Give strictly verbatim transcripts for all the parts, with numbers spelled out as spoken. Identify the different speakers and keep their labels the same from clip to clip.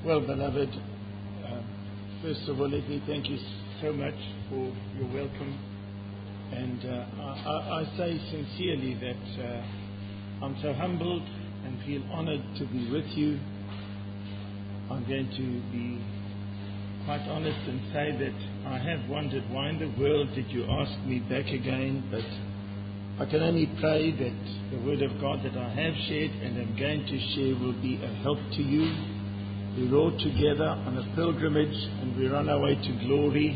Speaker 1: Well, beloved, um, first of all, let me thank you so much for your welcome. And uh, I, I, I say sincerely that uh, I'm so humbled and feel honored to be with you. I'm going to be quite honest and say that I have wondered why in the world did you ask me back again, but I can only pray that the word of God that I have shared and am going to share will be a help to you. We're all together on a pilgrimage and we're on our way to glory.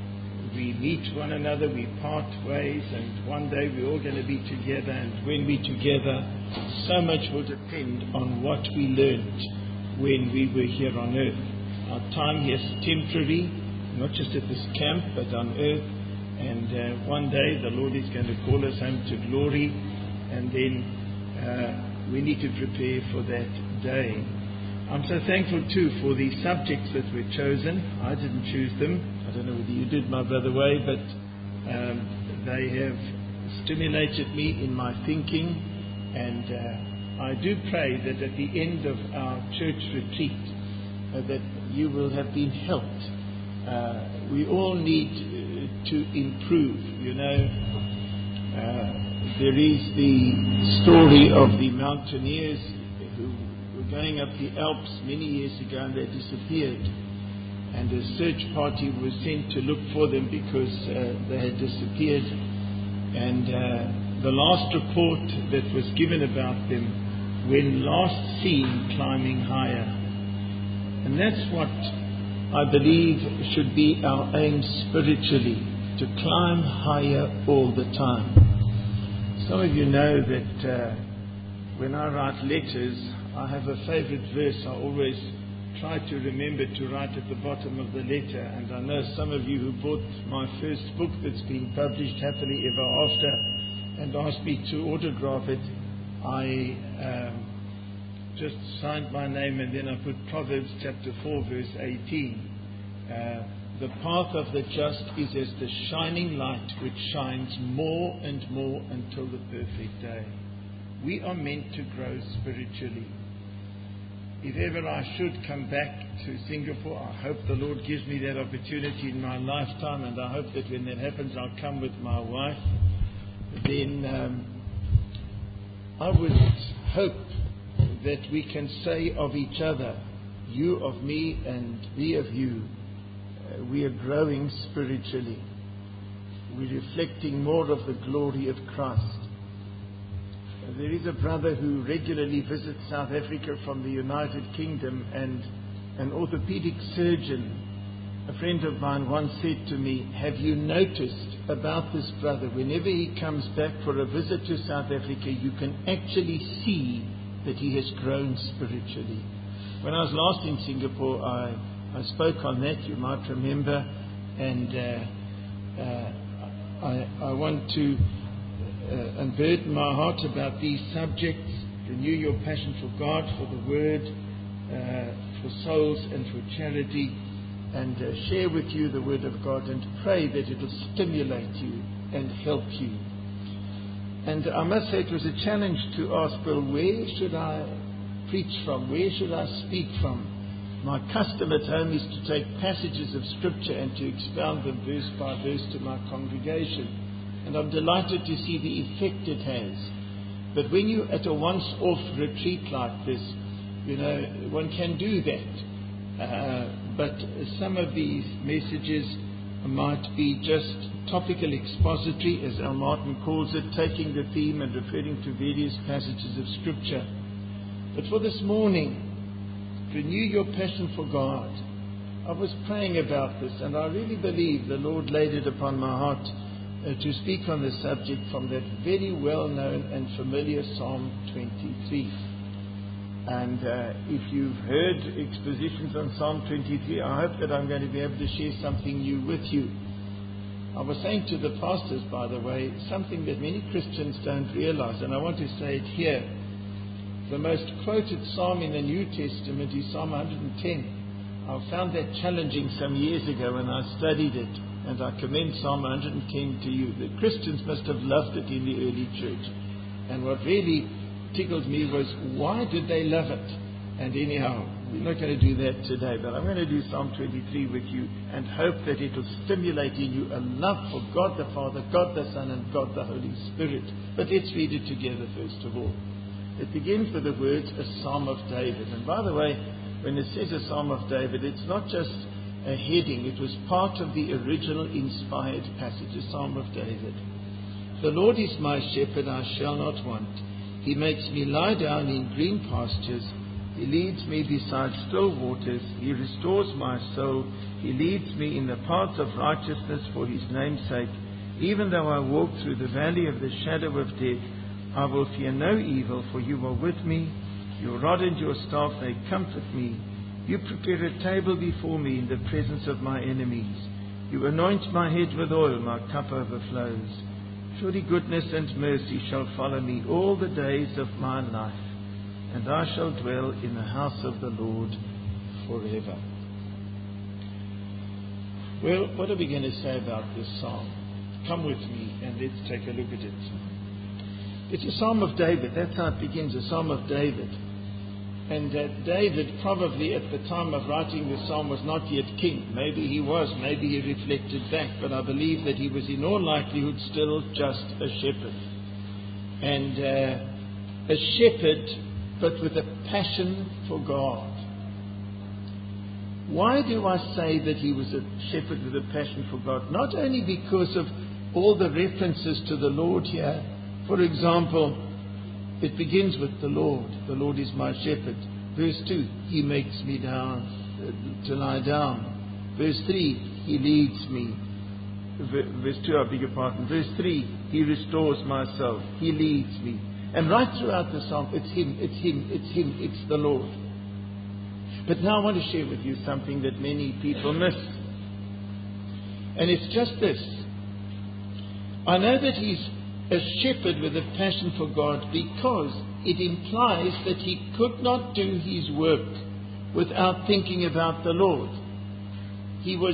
Speaker 1: We meet one another, we part ways, and one day we're all going to be together. And when we're together, so much will depend on what we learned when we were here on earth. Our time here is temporary, not just at this camp, but on earth. And uh, one day the Lord is going to call us home to glory, and then uh, we need to prepare for that day. I'm so thankful too for the subjects that were chosen. I didn't choose them. I don't know whether you did, my brother Way, but um, they have stimulated me in my thinking, and uh, I do pray that at the end of our church retreat uh, that you will have been helped. Uh, we all need uh, to improve, you know. Uh, there is the story of the mountaineers who were going up the Alps many years ago and they disappeared. And a search party was sent to look for them because uh, they had disappeared. And uh, the last report that was given about them, when last seen climbing higher. And that's what I believe should be our aim spiritually, to climb higher all the time. Some of you know that uh, when I write letters, I have a favorite verse I always try to remember to write at the bottom of the letter. And I know some of you who bought my first book that's been published, Happily Ever After, and asked me to autograph it. I um, just signed my name and then I put Proverbs chapter four verse eighteen. Uh, the path of the just is as the shining light which shines more and more until the perfect day. We are meant to grow spiritually. If ever I should come back to Singapore, I hope the Lord gives me that opportunity in my lifetime, and I hope that when that happens I'll come with my wife. Then um, I would hope that we can say of each other, you of me and me of you, uh, we are growing spiritually. We're reflecting more of the glory of Christ. There is a brother who regularly visits South Africa from the United Kingdom, and an orthopedic surgeon, a friend of mine, once said to me, have you noticed about this brother, whenever he comes back for a visit to South Africa, you can actually see that he has grown spiritually. When I was last in Singapore, I, I spoke on that, you might remember, and uh, uh, I, I want to Uh, and burden my heart about these subjects. Renew your passion for God, for the Word, uh, for souls and for charity, and uh, share with you the Word of God and pray that it will stimulate you and help you. And I must say it was a challenge to ask, well, where should I preach from? Where should I speak from? My custom at home is to take passages of Scripture and to expound them verse by verse to my congregation. And I'm delighted to see the effect it has. But when you're at a once-off retreat like this, you know, one can do that. Uh, but some of these messages might be just topical expository, as Al Martin calls it, taking the theme and referring to various passages of Scripture. But for this morning, renew your passion for God. I was praying about this, and I really believe the Lord laid it upon my heart Uh, to speak on the subject from that very well-known and familiar Psalm twenty-three. And uh, if you've heard expositions on Psalm twenty-three, I hope that I'm going to be able to share something new with you. I was saying to the pastors, by the way, something that many Christians don't realize, and I want to say it here. The most quoted psalm in the New Testament is Psalm one hundred ten. I found that challenging some years ago when I studied it. And I commend Psalm one hundred ten to you. The Christians must have loved it in the early church. And what really tickled me was, why did they love it? And anyhow, we're not going to do that today, but I'm going to do Psalm twenty-three with you and hope that it will stimulate in you a love for God the Father, God the Son, and God the Holy Spirit. But let's read it together first of all. It begins with the words, a Psalm of David. And by the way, when it says a Psalm of David, it's not just a heading. It was part of the original inspired passage, a Psalm of David. The Lord is my shepherd, I shall not want. He makes me lie down in green pastures. He leads me beside still waters. He restores my soul. He leads me in the paths of righteousness for his name's sake. Even though I walk through the valley of the shadow of death, I will fear no evil, for you are with me. Your rod and your staff, they comfort me. You prepare a table before me in the presence of my enemies. You anoint my head with oil, my cup overflows. Surely goodness and mercy shall follow me all the days of my life, and I shall dwell in the house of the Lord forever. Well, what are we going to say about this psalm? Come with me and let's take a look at it. It's a Psalm of David. That's how it begins, a Psalm of David. And uh, David probably at the time of writing this psalm was not yet king. Maybe he was, maybe he reflected back, but I believe that he was in all likelihood still just a shepherd. And uh, a shepherd, but with a passion for God. Why do I say that he was a shepherd with a passion for God? Not only because of all the references to the Lord here. For example, it begins with the Lord. The Lord is my shepherd. Verse two, he makes me down uh, to lie down. Verse three, he leads me. V- verse two, I beg your pardon. Verse three, he restores my soul. He leads me. And right throughout the psalm, it's him, it's him, it's him, it's the Lord. But now I want to share with you something that many people miss. And it's just this. I know that he's a shepherd with a passion for God because it implies that he could not do his work without thinking about the Lord. He was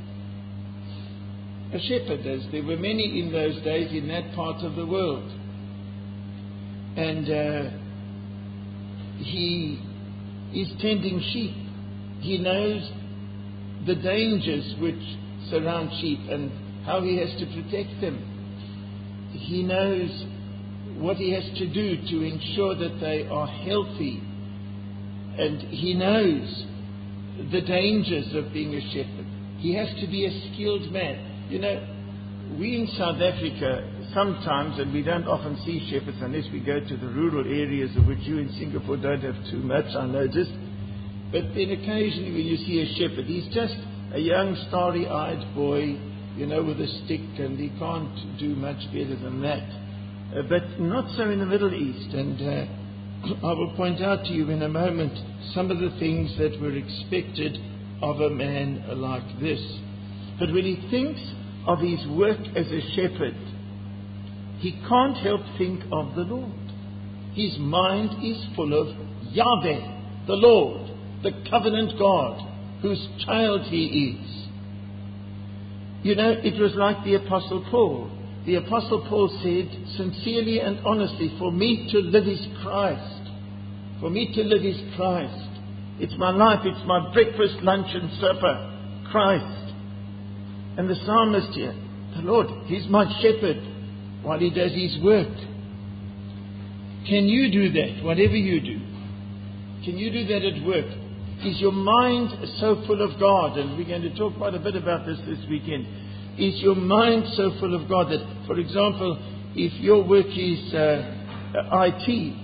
Speaker 1: a shepherd, as there were many in those days in that part of the world. And uh, he is tending sheep. He knows the dangers which surround sheep and how he has to protect them. He knows what he has to do to ensure that they are healthy. And he knows the dangers of being a shepherd. He has to be a skilled man. You know, we in South Africa sometimes, and we don't often see shepherds unless we go to the rural areas of which you in Singapore don't have too much, I noticed. But then occasionally when you see a shepherd, he's just a young starry-eyed boy, you know, with a stick, and he can't do much better than that. Uh, but not so in the Middle East. And uh, I will point out to you in a moment some of the things that were expected of a man like this. But when he thinks of his work as a shepherd, he can't help think of the Lord. His mind is full of Yahweh, the Lord, the covenant God, whose child he is. You know, it was like the Apostle Paul. The Apostle Paul said, sincerely and honestly, for me to live is Christ. For me to live is Christ. It's my life, it's my breakfast, lunch and supper. Christ. And the psalmist here, the Lord, he's my shepherd while he does his work. Can you do that, whatever you do? Can you do that at work? Is your mind so full of God? And we're going to talk quite a bit about this this weekend. Is your mind so full of God that, for example, if your work is uh, I T,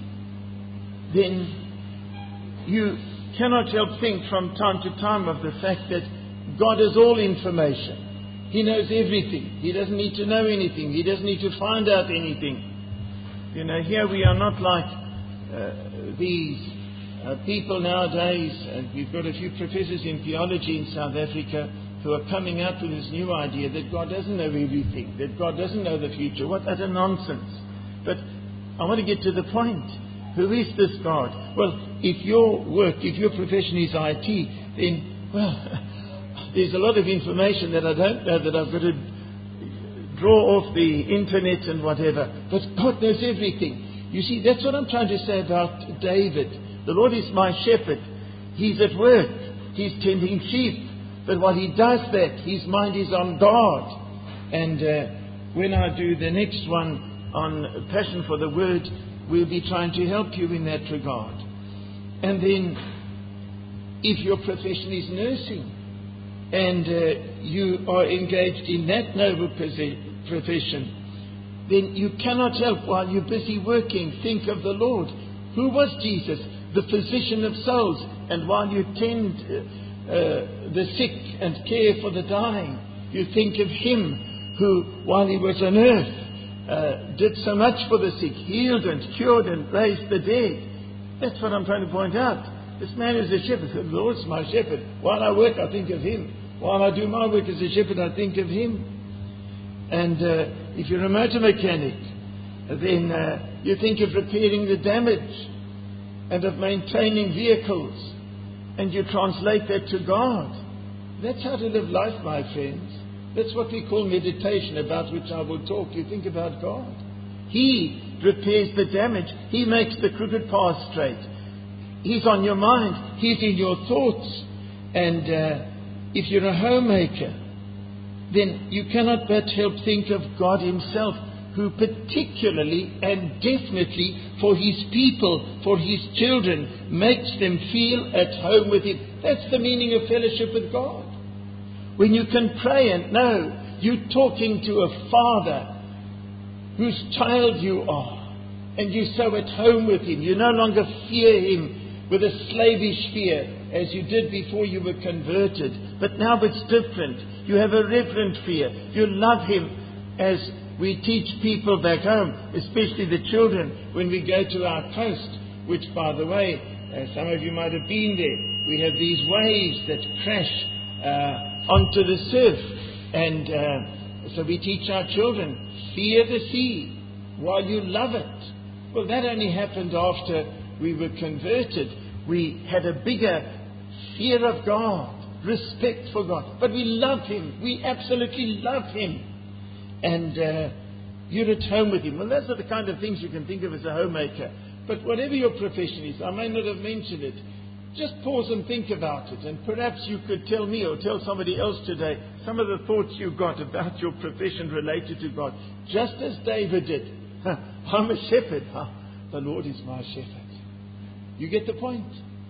Speaker 1: then you cannot help think from time to time of the fact that God has all information. He knows everything. He doesn't need to know anything. He doesn't need to find out anything. You know, here we are not like uh, these uh, people nowadays, and we've got a few professors in theology in South Africa who are coming out with this new idea that God doesn't know everything, that God doesn't know the future. What utter nonsense. But I want to get to the point. Who is this God? Well, if your work, if your profession is I T, then, well, there's a lot of information that I don't know that I've got to draw off the internet and whatever. But God knows everything. You see, that's what I'm trying to say about David. The Lord is my shepherd. He's at work. He's tending sheep. But while he does that, his mind is on God. And uh, when I do the next one on Passion for the Word, we'll be trying to help you in that regard. And then, if your profession is nursing, and uh, you are engaged in that noble profession, then you cannot help, while you're busy working, think of the Lord. Who was Jesus? The physician of souls. And while you tend uh, uh, the sick and care for the dying, you think of Him who, while He was on earth, uh, did so much for the sick, healed and cured and raised the dead. That's what I'm trying to point out. This man is a shepherd. The Lord's my shepherd. While I work, I think of Him. While I do my work as a shepherd, I think of Him. And uh, if you're a motor mechanic, then uh, you think of repairing the damage and of maintaining vehicles. And you translate that to God. That's how to live life, my friends. That's what we call meditation, about which I will talk. You think about God. He repairs the damage. He makes the crooked path straight. He's on your mind. He's in your thoughts. And uh, if you're a homemaker, then you cannot but help think of God Himself, who particularly and definitely for His people, for His children, makes them feel at home with Him. That's the meaning of fellowship with God. When you can pray and know you're talking to a Father whose child you are, and you're so at home with Him. You no longer fear Him with a slavish fear as you did before you were converted. But now it's different. You have a reverent fear. You love Him, as we teach people back home, especially the children, when we go to our coast, which, by the way, uh, some of you might have been there. We have these waves that crash uh, onto the surf. And uh, so we teach our children, fear the sea while you love it. Well, that only happened after we were converted. We had a bigger fear of God, respect for God. But we love Him. We absolutely love Him. And uh, you're at home with Him. Well, those are the kind of things you can think of as a homemaker. But whatever your profession is, I may not have mentioned it, just pause and think about it. And perhaps you could tell me or tell somebody else today some of the thoughts you got about your profession related to God. Just as David did. I'm a shepherd. The Lord is my shepherd. You get the point?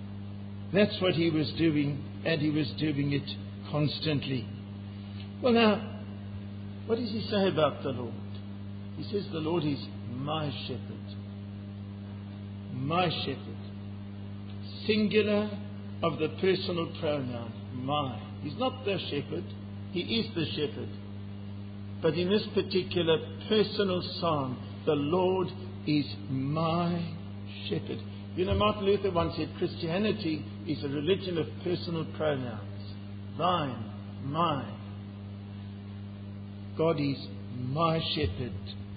Speaker 1: That's what he was doing, and he was doing it constantly. Well, now, what does he say about the Lord? He says the Lord is my shepherd. My shepherd. Singular of the personal pronoun, my. He's not the shepherd. He is the shepherd. But in this particular personal psalm, the Lord is my shepherd. You know, Martin Luther once said Christianity is a religion of personal pronouns. Thine, mine. God is my shepherd.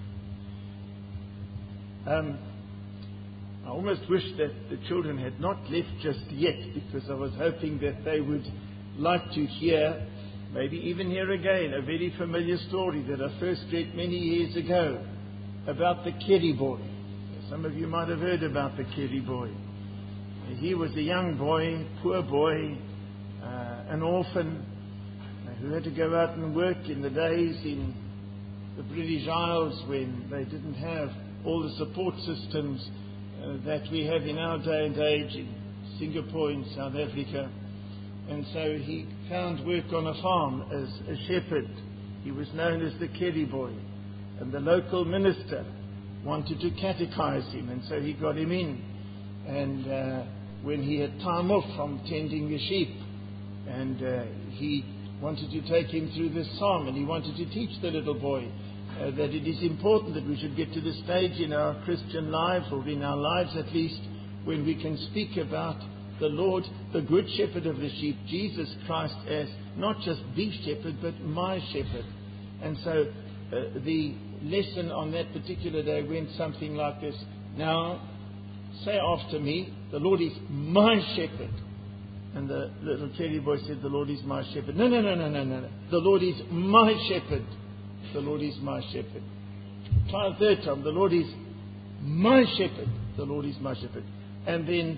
Speaker 1: Um, I almost wish that the children had not left just yet, because I was hoping that they would like to hear, maybe even hear again, a very familiar story that I first read many years ago about the Kerry boy. Some of you might have heard about the Kerry boy. He was a young boy, poor boy, uh, an orphan, uh, who had to go out and work in the days in the British Isles when they didn't have all the support systems uh, that we have in our day and age in Singapore, in South Africa. And so he found work on a farm as a shepherd. He was known as the Kerry boy. And the local minister wanted to catechize him, and so he got him in. And uh, when he had time off from tending the sheep, and uh, he wanted to take him through this psalm, and he wanted to teach the little boy uh, that it is important that we should get to the stage in our Christian lives, or in our lives at least, when we can speak about the Lord, the good shepherd of the sheep, Jesus Christ, as not just the shepherd, but my shepherd. And so uh, the lesson on that particular day went something like this. Now, say after me, the Lord is my shepherd. And the little Kerry boy said, the Lord is my shepherd. No, no, no, no, no, no. The Lord is my shepherd. The Lord is my shepherd. Try a third time. The Lord is my shepherd. The Lord is my shepherd. And then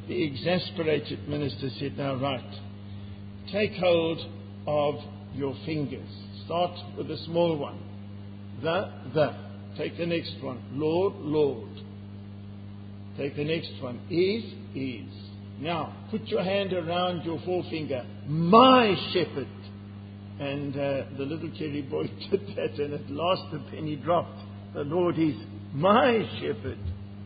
Speaker 1: the exasperated minister said, now right, take hold of your fingers. Start with the small one. The, the. Take the next one. Lord, Lord. Take the next one. Is, is. Now, put your hand around your forefinger. My shepherd. And uh, the little Kerry boy did that, and at last the penny dropped. The Lord is my shepherd.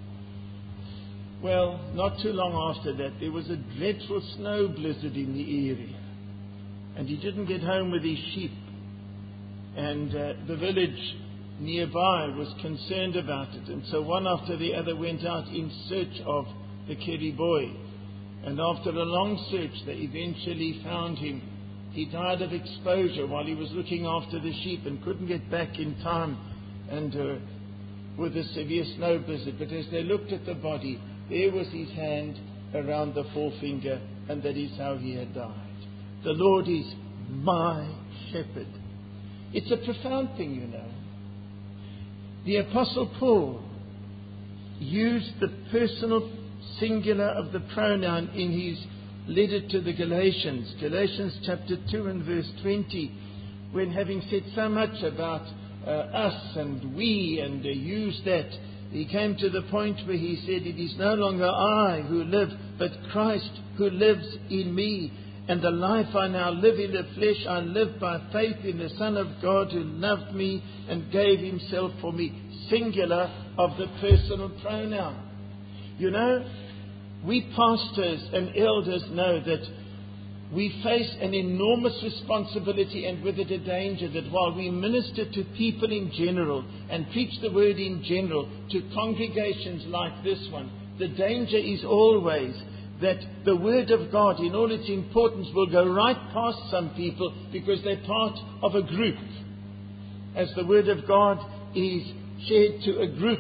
Speaker 1: Well, not too long after that, there was a dreadful snow blizzard in the area. And he didn't get home with his sheep. And uh, the village nearby was concerned about it. And so one after the other went out in search of the Kerry boy. And after a long search, they eventually found him. He died of exposure while he was looking after the sheep and couldn't get back in time and uh, with a severe snow blizzard. But as they looked at the body, there was his hand around the forefinger, and that is how he had died. The Lord is my shepherd. It's a profound thing, you know. The Apostle Paul used the personal singular of the pronoun in his letter to the Galatians, Galatians chapter two and verse twenty, when having said so much about uh, us and we and uh, used that, he came to the point where he said, it is no longer I who live, but Christ who lives in me. And the life I now live in the flesh, I live by faith in the Son of God who loved me and gave himself for me. Singular of the personal pronoun. You know, we pastors and elders know that we face an enormous responsibility and with it a danger that while we minister to people in general and preach the word in general to congregations like this one, the danger is always that the word of God in all its importance will go right past some people because they're part of a group, as the word of God is shared to a group.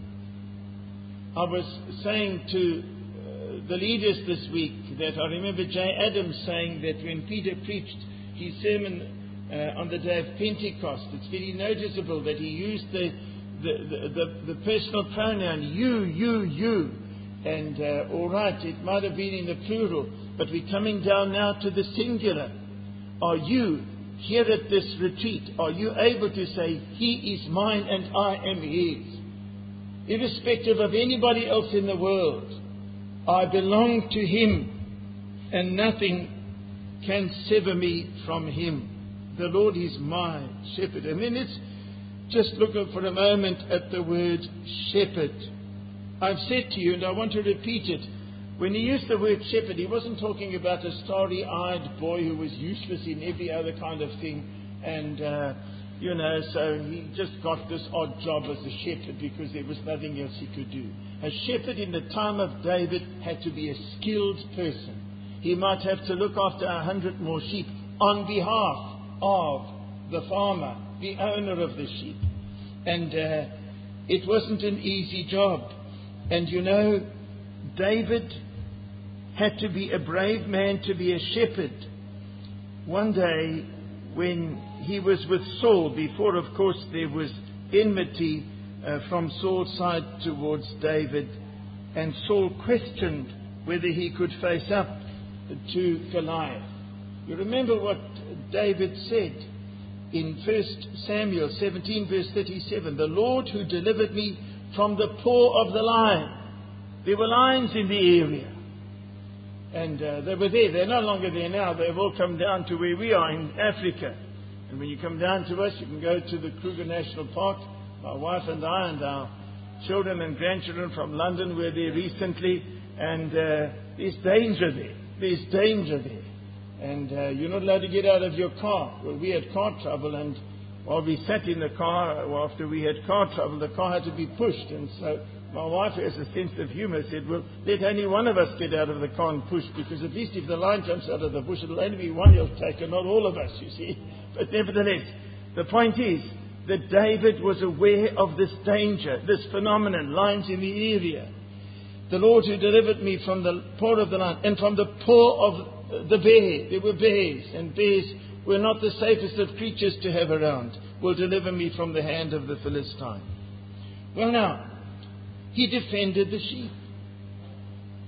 Speaker 1: I was saying to uh, the leaders this week that I remember Jay Adams saying that when Peter preached his sermon uh, on the day of Pentecost, it's very noticeable that he used the, the, the, the, the personal pronoun you, you, you. And uh, all right, it might have been in the plural, but we're coming down now to the singular. Are you here at this retreat? Are you able to say, he is mine and I am his? Irrespective of anybody else in the world, I belong to him and nothing can sever me from him. The Lord is my shepherd. And then let's just look for a moment at the word shepherd. I've said to you, and I want to repeat it, when he used the word shepherd, he wasn't talking about a starry-eyed boy who was useless in every other kind of thing, and, uh, you know, so he just got this odd job as a shepherd because there was nothing else he could do. A shepherd in the time of David had to be a skilled person. He might have to look after a hundred more sheep on behalf of the farmer, the owner of the sheep. And uh, it wasn't an easy job. And you know, David had to be a brave man to be a shepherd. One day, when he was with Saul, before, of course, there was enmity uh, from Saul's side towards David, and Saul questioned whether he could face up to Goliath. You remember what David said in First Samuel seventeen, verse thirty-seven, the Lord who delivered me from the paw of the lion. There were lions in the area. And uh, they were there. They're no longer there now. They've all come down to where we are in Africa. And when you come down to us, you can go to the Kruger National Park. My wife and I and our children and grandchildren from London were there recently. And uh, there's danger there. There's danger there. And uh, you're not allowed to get out of your car. Well, we had car trouble, and while we sat in the car, well, after we had car trouble, the car had to be pushed. And so my wife, has a sense of humor, said, well, let only one of us get out of the car and push, because at least if the lion jumps out of the bush, it'll only be one he'll take and not all of us, you see. But nevertheless, the point is that David was aware of this danger, this phenomenon, lions in the area. The Lord who delivered me from the paw of the lion and from the paw of the bear. There were bears, and bears were not the safest of creatures to have around. Will deliver me from the hand of the Philistine. Well, now, he defended the sheep.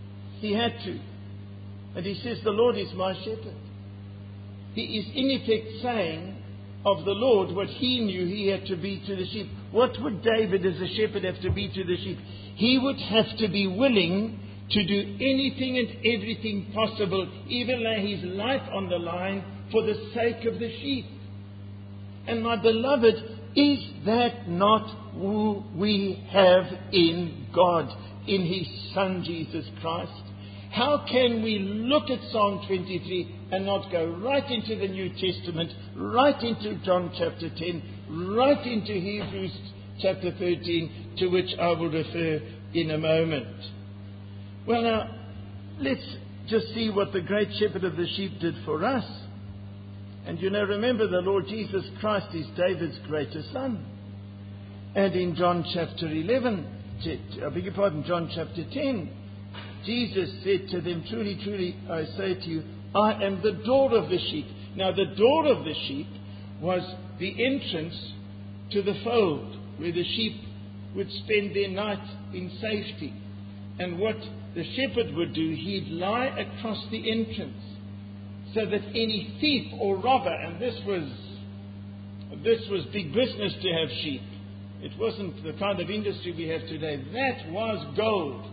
Speaker 1: He had to. And he says, the Lord is my shepherd. He is in effect saying of the Lord what he knew he had to be to the sheep. What would David as a shepherd have to be to the sheep? He would have to be willing to do anything and everything possible, even lay his life on the line for the sake of the sheep. And my beloved, is that not who we have in God, in his Son Jesus Christ? How can we look at Psalm twenty-three and not go right into the New Testament, right into John chapter ten, right into Hebrews chapter thirteen, to which I will refer in a moment? Well, now, let's just see what the great shepherd of the sheep did for us. And you know, remember, the Lord Jesus Christ is David's greatest son. And in John chapter eleven, I beg your pardon, John chapter ten, Jesus said to them, truly, truly, I say to you, I am the door of the sheep. Now, the door of the sheep was the entrance to the fold, where the sheep would spend their night in safety. And what the shepherd would do, he'd lie across the entrance, so that any thief or robber, and this was this was big business to have sheep. It wasn't the kind of industry we have today. That was gold,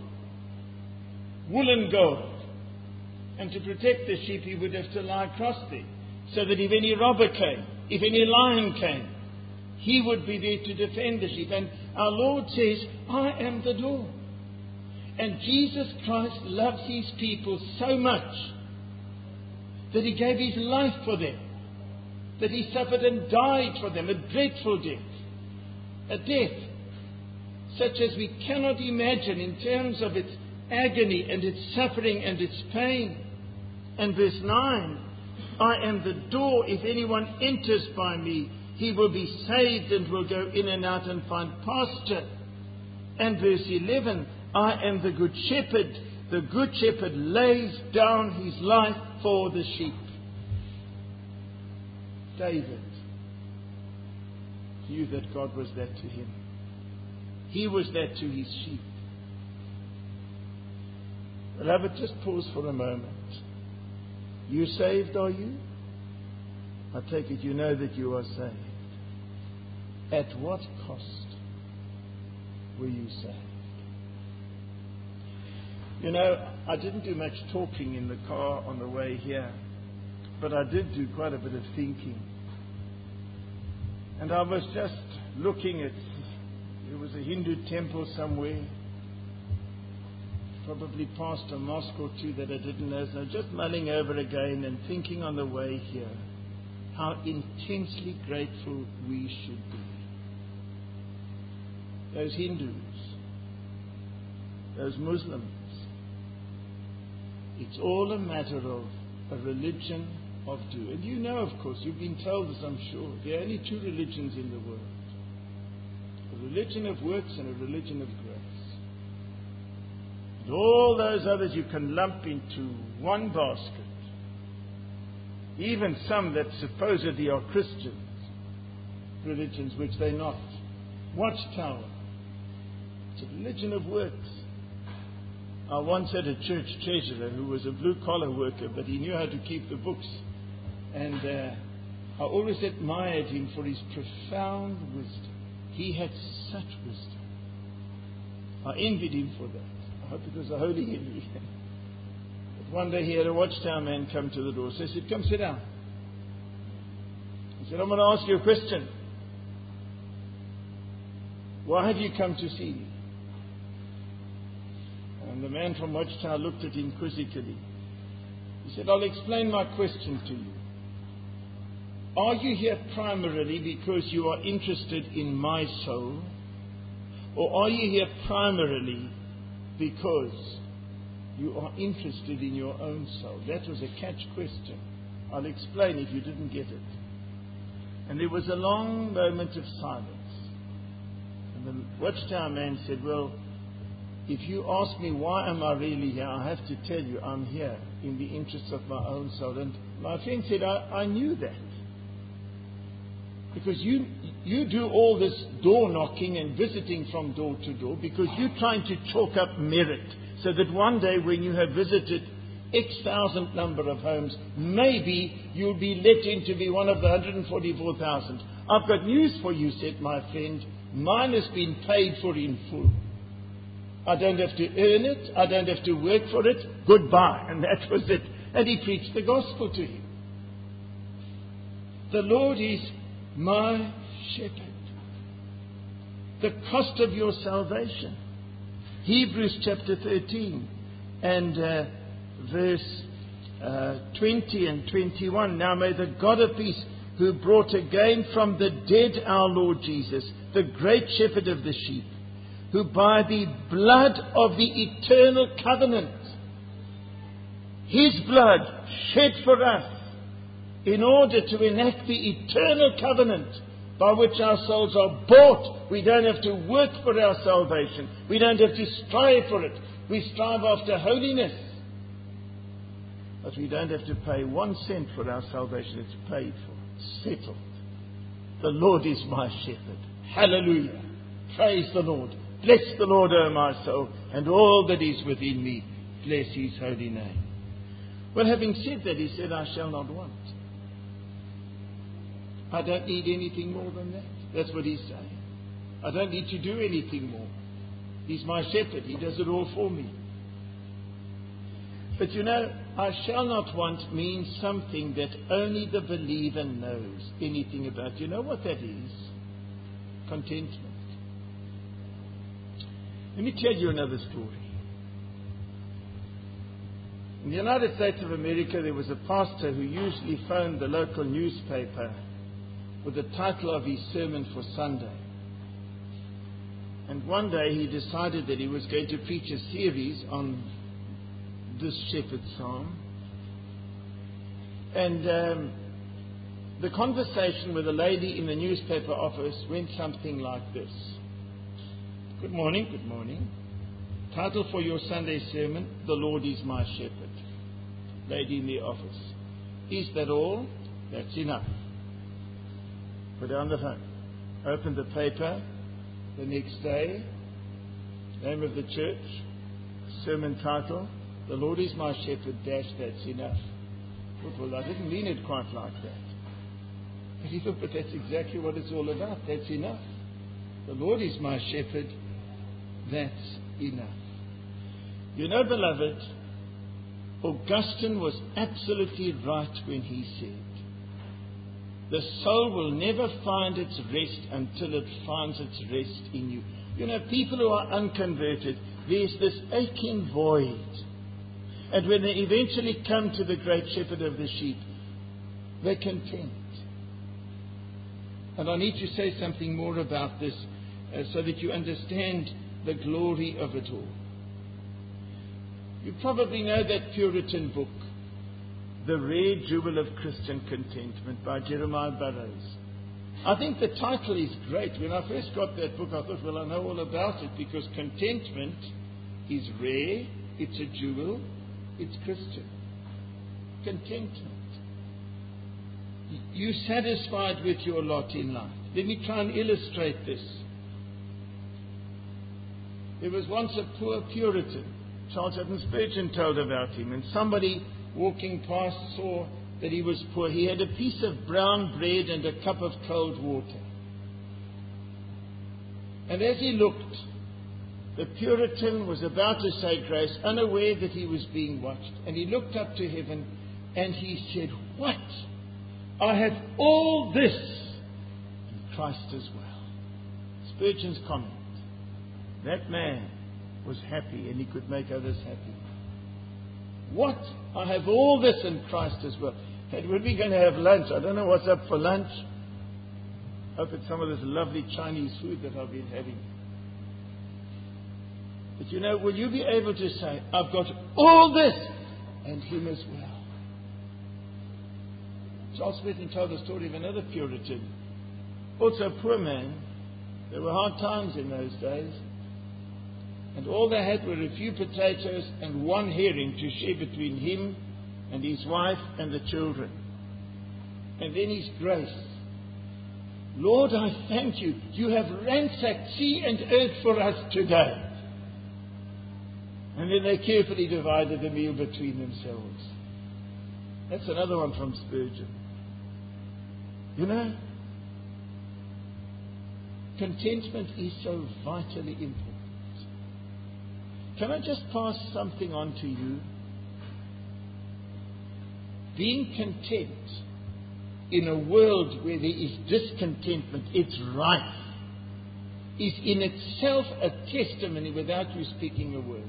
Speaker 1: woolen gold. And to protect the sheep, he would have to lie across there, so that if any robber came, if any lion came, he would be there to defend the sheep. And our Lord says, I am the door. And Jesus Christ loves his people so much that he gave his life for them, that he suffered and died for them, a dreadful death, a death such as we cannot imagine in terms of its agony and its suffering and its pain. And verse nine, I am the door. If anyone enters by me, he will be saved and will go in and out and find pasture. And verse eleven, I am the good shepherd. The good shepherd lays down his life for the sheep. David knew that God was that to him. He was that to his sheep. Beloved, just pause for a moment. You saved, are you? I take it you know that you are saved. At what cost were you saved? You know, I didn't do much talking in the car on the way here, but I did do quite a bit of thinking. And I was just looking at, there was a Hindu temple somewhere, probably past a mosque or two that I didn't know, so just mulling over again and thinking on the way here how intensely grateful we should be. Those Hindus, those Muslims, it's all a matter of a religion of do. And you know, of course, you've been told this, I'm sure, there are only two religions in the world. A religion of works and a religion of grace. And all those others you can lump into one basket. Even some that supposedly are Christians, religions which they're not. Watchtower. It's a religion of works. I once had a church treasurer who was a blue-collar worker, but he knew how to keep the books. And uh, I always admired him for his profound wisdom. He had such wisdom. I envied him for that. I hope it was a holy envy. But one day he had a Watchtower man come to the door. So he said, come sit down. He said, I'm going to ask you a question. Why have you come to see me? And the man from Watchtower looked at him quizzically. He said, I'll explain my question to you. Are you here primarily because you are interested in my soul? Or are you here primarily because you are interested in your own soul? That was a catch question. I'll explain if you didn't get it. And there was a long moment of silence. And the Watchtower man said, well, if you ask me why am I really here, I have to tell you I'm here in the interests of my own soul. And my friend said, I, I knew that. Because you you do all this door knocking and visiting from door to door because you're trying to chalk up merit so that one day when you have visited X thousand number of homes, maybe you'll be let in to be one of the one hundred forty-four thousand. I've got news for you, said my friend. Mine has been paid for in full. I don't have to earn it. I don't have to work for it. Goodbye. And that was it. And he preached the gospel to him. The Lord is my shepherd. The cost of your salvation. Hebrews chapter thirteen and uh, verse uh, twenty and twenty-one. Now may the God of peace, who brought again from the dead our Lord Jesus, the great shepherd of the sheep, who by the blood of the eternal covenant, His blood shed for us in order to enact the eternal covenant by which our souls are bought. We don't have to work for our salvation. We don't have to strive for it. We strive after holiness. But we don't have to pay one cent for our salvation. It's paid for. Settled. The Lord is my shepherd. Hallelujah. Praise the Lord. Bless the Lord, O my soul, and all that is within me. Bless His holy name. Well, having said that, He said, I shall not want. I don't need anything more than that. That's what He's saying. I don't need to do anything more. He's my shepherd. He does it all for me. But you know, I shall not want means something that only the believer knows anything about. You know what that is? Contentment. Let me tell you another story. In the United States of America, there was a pastor who usually phoned the local newspaper with the title of his sermon for Sunday. And one day he decided that he was going to preach a series on this shepherd's psalm. And um, the conversation with a lady in the newspaper office went something like this. Good morning, good morning. Title for your Sunday sermon, The Lord is my shepherd. Lady in the office. Is that all? That's enough. Put down the phone. Open the paper. The next day, name of the church, sermon title, The Lord is my shepherd, dash, that's enough. Well, I didn't mean it quite like that. But he thought, but that's exactly what it's all about. That's enough. The Lord is my shepherd, that's enough. You know, beloved, Augustine was absolutely right when he said, the soul will never find its rest until it finds its rest in you. You know, people who are unconverted, there's this aching void. And when they eventually come to the great shepherd of the sheep, they're content. And I need to say something more about this uh, so that you understand the glory of it all. You probably know that Puritan book, The Rare Jewel of Christian Contentment by Jeremiah Burroughs. I think the title is great. When I first got that book, I thought, well, I know all about it because contentment is rare, it's a jewel, it's Christian. Contentment. You're satisfied with your lot in life. Let me try and illustrate this. There was once a poor Puritan. Charles Haddon Spurgeon told about him, and somebody walking past saw that he was poor. He had a piece of brown bread and a cup of cold water. And as he looked, the Puritan was about to say grace, unaware that he was being watched. And he looked up to heaven and he said, what? I have all this, and Christ as well. Spurgeon's comment. That man was happy and he could make others happy. What? I have all this in Christ as well. And when we're going to have lunch, I don't know what's up for lunch. I hope it's some of this lovely Chinese food that I've been having. But you know, will you be able to say, I've got all this and Him as well? Charles Spurgeon told the story of another Puritan, also a poor man. There were hard times in those days. And all they had were a few potatoes and one herring to share between him and his wife and the children. And then His grace. Lord, I thank you. You have ransacked sea and earth for us today. And then they carefully divided the meal between themselves. That's another one from Spurgeon. You know, contentment is so vitally important. Can I just pass something on to you? Being content in a world where there is discontentment, it's rife, is in itself a testimony without you speaking a word.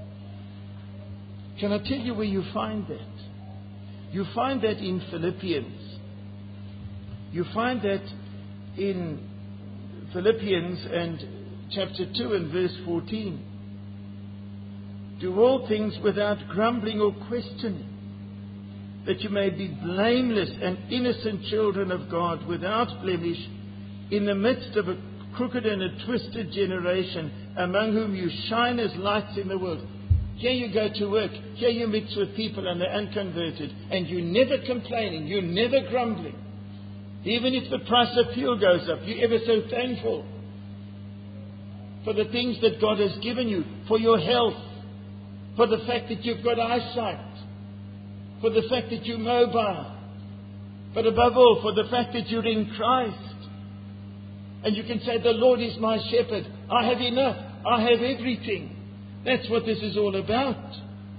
Speaker 1: Can I tell you where you find that? You find that in Philippians. You find that in Philippians and chapter two and verse fourteen. Do all things without grumbling or questioning, that you may be blameless and innocent children of God, without blemish, in the midst of a crooked and a twisted generation, among whom you shine as lights in the world. Here you go to work, here you mix with people and they're unconverted, and you're never complaining, you're never grumbling. Even if the price of fuel goes up, you're ever so thankful for the things that God has given you, for your health, for the fact that you've got eyesight, for the fact that you're mobile, but above all, for the fact that you're in Christ. And you can say, the Lord is my shepherd. I have enough. I have everything. That's what this is all about.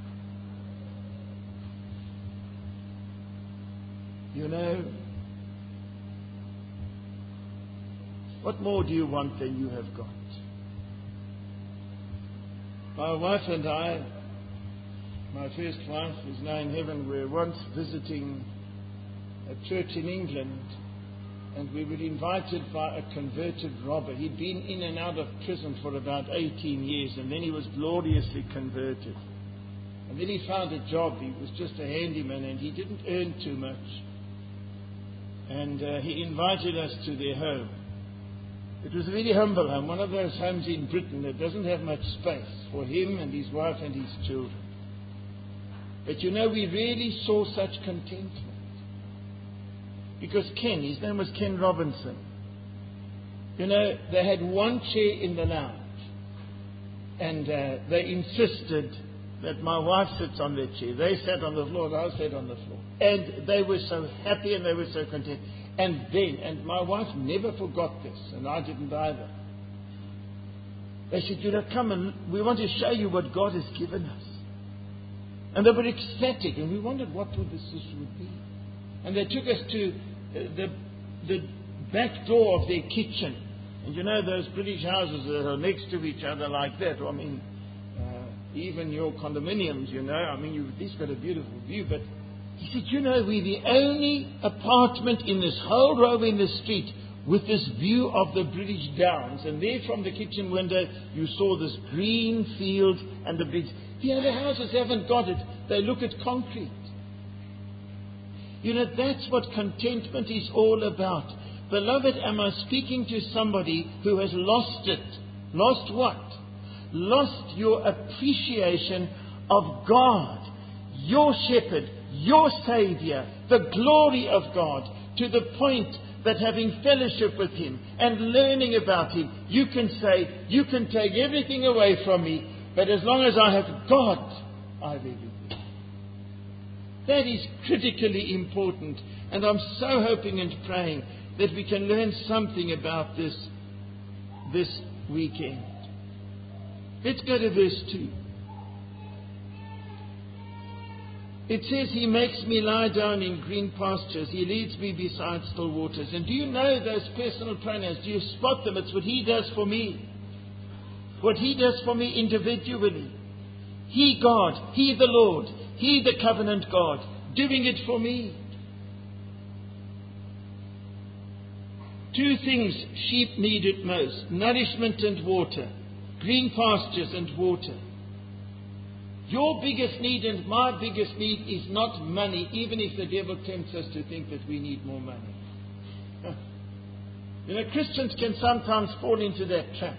Speaker 1: You know, what more do you want than you have got? My wife and I, my first wife, who's now in heaven, were once visiting a church in England, and we were invited by a converted robber. He'd been in and out of prison for about eighteen years, and then he was gloriously converted. And then he found a job. He was just a handyman, and he didn't earn too much. And uh, he invited us to their home. It was a very humble home, one of those homes in Britain that doesn't have much space for him and his wife and his children. But you know, we really saw such contentment. Because Ken, his name was Ken Robinson, you know, they had one chair in the lounge. And uh, they insisted that my wife sits on their chair. They sat on the floor and I sat on the floor. And they were so happy and they were so content. And then, and my wife never forgot this, and I didn't either. They said, you know, come and we want to show you what God has given us. And they were ecstatic, and we wondered what would this would be. And they took us to the, the back door of their kitchen. And you know those British houses that are next to each other like that. I mean, uh, even your condominiums, you know, I mean, you've at least got a beautiful view. But he said, you know, we're the only apartment in this whole row in the street with this view of the British Downs. And there from the kitchen window, you saw this green field and the bridge. The other houses haven't got it. They look at concrete. You know, that's what contentment is all about. Beloved, am I speaking to somebody who has lost it? Lost what? Lost your appreciation of God, your shepherd, your Savior, the glory of God, to the point that having fellowship with Him and learning about Him, you can say, you can take everything away from me, but as long as I have God, I have everything. That is critically important, and I'm so hoping and praying that we can learn something about this this weekend. Let's go to verse two. It says, He makes me lie down in green pastures. He leads me beside still waters. And do you know those personal pronouns? Do you spot them? It's what He does for me. What He does for me individually. He, God. He, the Lord. He, the covenant God. Doing it for me. Two things sheep needed most. Nourishment and water. Green pastures and water. Your biggest need and my biggest need is not money, even if the devil tempts us to think that we need more money. You know, Christians can sometimes fall into that trap.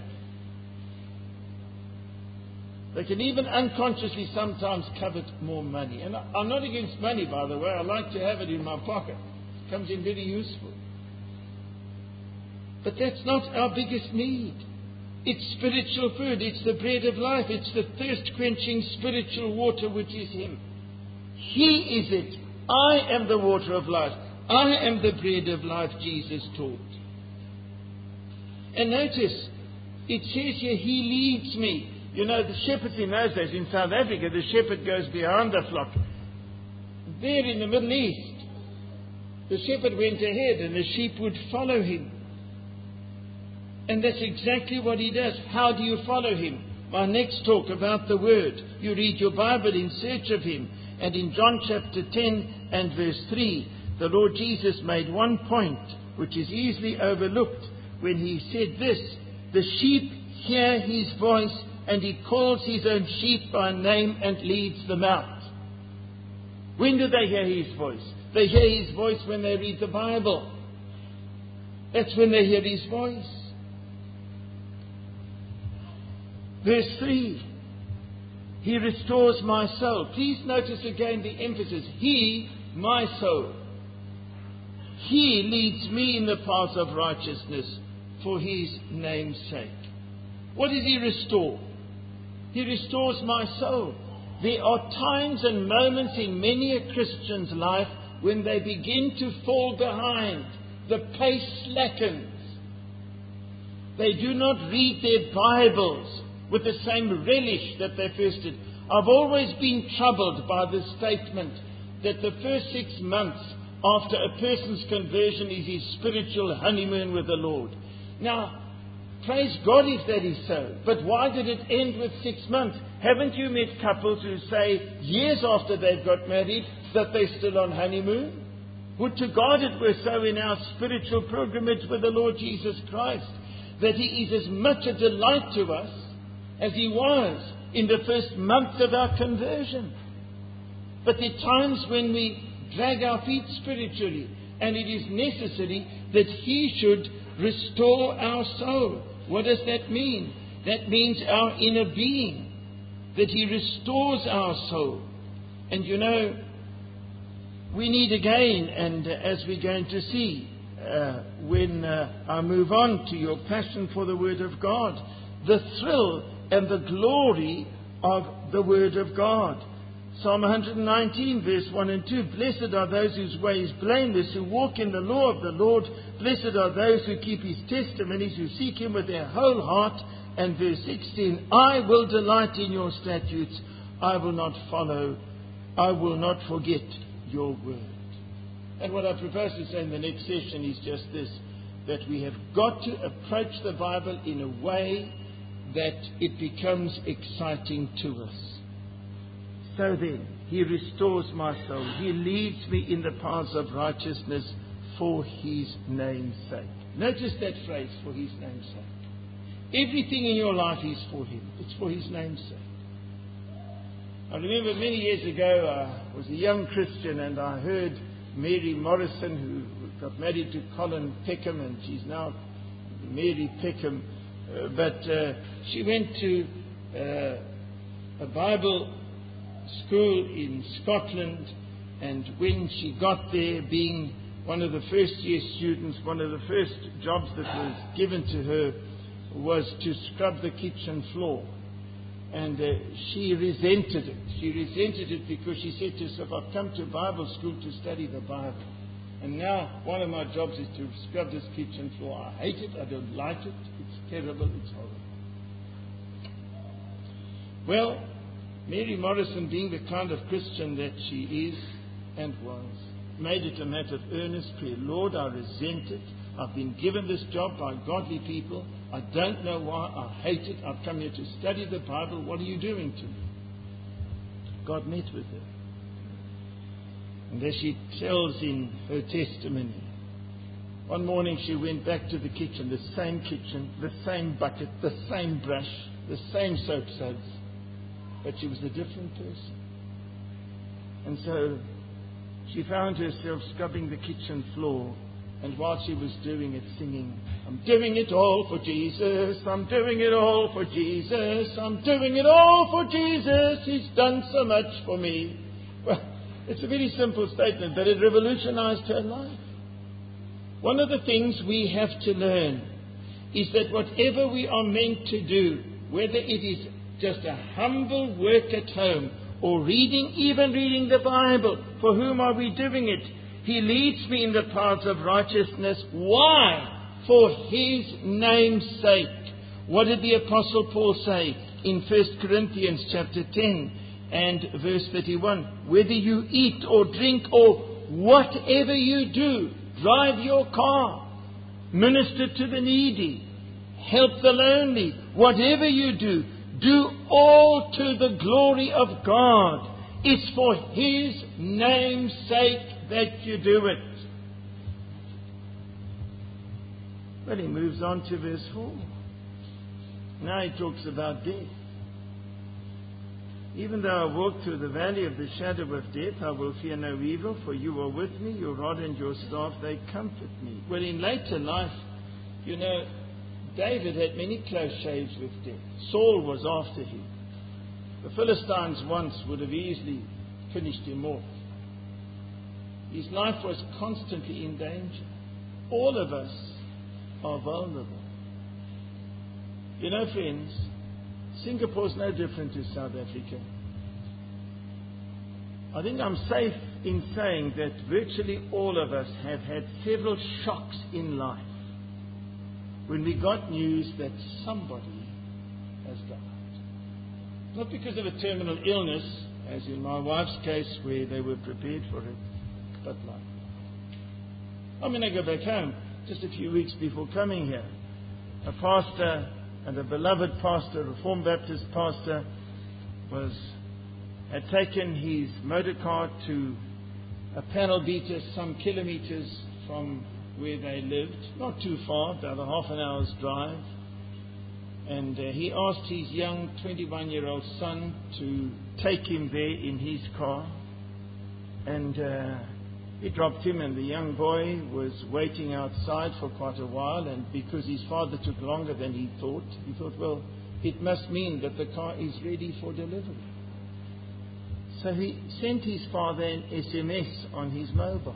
Speaker 1: They can even unconsciously sometimes covet more money. And I'm not against money, by the way. I like to have it in my pocket. It comes in very useful. But that's not our biggest need. It's spiritual food. It's the bread of life. It's the thirst-quenching spiritual water which is Him. He is it. I am the water of life. I am the bread of life, Jesus taught. And notice, it says here, He leads me. You know, the shepherds in those days, in South Africa, the shepherd goes behind the flock. There in the Middle East, the shepherd went ahead and the sheep would follow him. And that's exactly what he does. How do you follow him? My next talk about the Word. You read your Bible in search of him. And in John chapter ten and verse three, the Lord Jesus made one point which is easily overlooked when He said this: the sheep hear His voice, and He calls His own sheep by name and leads them out. When do they hear His voice? They hear His voice when they read the Bible. That's when they hear His voice. Verse three. He restores my soul. Please notice again the emphasis. He, my soul. He leads me in the paths of righteousness for His name's sake. What does He restore? He restores my soul. There are times and moments in many a Christian's life when they begin to fall behind. The pace slackens. They do not read their Bibles with the same relish that they first did. I've always been troubled by the statement that the first six months after a person's conversion is his spiritual honeymoon with the Lord. Now, praise God if that is so. But why did it end with six months? Haven't you met couples who say years after they've got married that they're still on honeymoon? Would to God it were so in our spiritual pilgrimage with the Lord Jesus Christ, that He is as much a delight to us as He was in the first month of our conversion. But there are times when we drag our feet spiritually, and it is necessary that He should restore our soul. What does that mean? That means our inner being, that He restores our soul. And you know, we need again, and uh, as we're going to see uh, when uh, I move on to your passion for the Word of God, the thrill and the glory of the Word of God. Psalm one nineteen, verse one and two. Blessed are those whose way is blameless, who walk in the law of the Lord. Blessed are those who keep His testimonies, who seek Him with their whole heart. And verse sixteen. I will delight in your statutes. I will not follow. I will not forget your word. And what I propose to say in the next session is just this: that we have got to approach the Bible in a way that it becomes exciting to us. So then, He restores my soul. He leads me in the paths of righteousness for His name's sake. Notice that phrase, for His name's sake. Everything in your life is for Him. It's for His name's sake. I remember many years ago, I was a young Christian, and I heard Mary Morrison, who got married to Colin Peckham, and she's now Mary Peckham. Uh, but uh, she went to uh, a Bible school in Scotland, and when she got there, being one of the first year students, one of the first jobs that was given to her was to scrub the kitchen floor. And uh, she resented it. She resented it because she said to herself, I've come to Bible school to study the Bible, and now one of my jobs is to scrub this kitchen floor. I hate it. I don't like it. It's terrible. It's horrible. Well, Mary Morrison, being the kind of Christian that she is and was, made it a matter of earnest prayer. Lord, I resent it. I've been given this job by godly people. I don't know why. I hate it. I've come here to study the Bible. What are you doing to me? God met with her. And as she tells in her testimony, one morning she went back to the kitchen, the same kitchen, the same bucket, the same brush, the same soap suds, but she was a different person. And so she found herself scrubbing the kitchen floor, and while she was doing it, singing, I'm doing it all for Jesus, I'm doing it all for Jesus, I'm doing it all for Jesus, He's done so much for me. Well, it's a very simple statement, but it revolutionized her life. One of the things we have to learn is that whatever we are meant to do, whether it is just a humble work at home or reading, even reading the Bible, for whom are we doing it? He leads me in the paths of righteousness. Why? For His name's sake. What did the Apostle Paul say in First Corinthians chapter ten and verse thirty-one? Whether you eat or drink or whatever you do, drive your car, minister to the needy, help the lonely, whatever you do, do all to the glory of God. It's for His name's sake that you do it. But he moves on to verse four. Now he talks about death. Even though I walk through the valley of the shadow of death, I will fear no evil, for you are with me, your rod and your staff, they comfort me. Well, in later life, you know, David had many close shaves with death. Saul was after him. The Philistines once would have easily finished him off. His life was constantly in danger. All of us are vulnerable. You know, friends, Singapore's no different to South Africa. I think I'm safe in saying that virtually all of us have had several shocks in life when we got news that somebody has died. Not because of a terminal illness, as in my wife's case where they were prepared for it, but life. I mean, I go back home just a few weeks before coming here. A pastor and a beloved pastor, a Reformed Baptist pastor, was had taken his motor car to a panel beater some kilometers from where they lived, not too far, about a half an hour's drive. And uh, he asked his young twenty-one-year-old son to take him there in his car. And uh, he dropped him, and the young boy was waiting outside for quite a while. And because his father took longer than he thought, he thought, well, it must mean that the car is ready for delivery. So he sent his father an S M S on his mobile.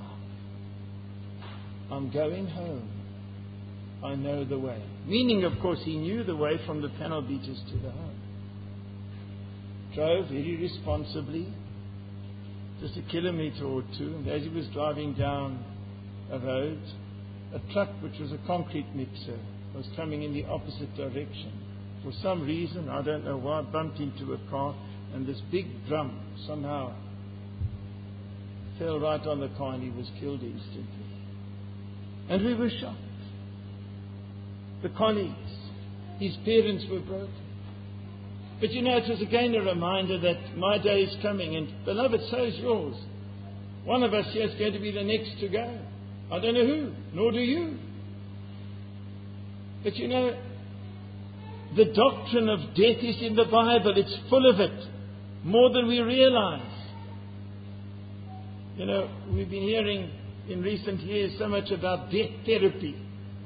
Speaker 1: I'm going home. I know the way. Meaning, of course, he knew the way from the panel beaters to the home. Drove very responsibly, just a kilometer or two, and as he was driving down a road, a truck, which was a concrete mixer, was coming in the opposite direction. For some reason, I don't know why, bumped into a car, and this big drum somehow fell right on the car, and he was killed instantly. And we were shocked. The colleagues, his parents were broken. But you know, it was again a reminder that my day is coming, and beloved, so is yours. One of us here is going to be the next to go. I don't know who, nor do you. But you know, the doctrine of death is in the Bible. It's full of it, more than we realize. You know, we've been hearing in recent years so much about death therapy.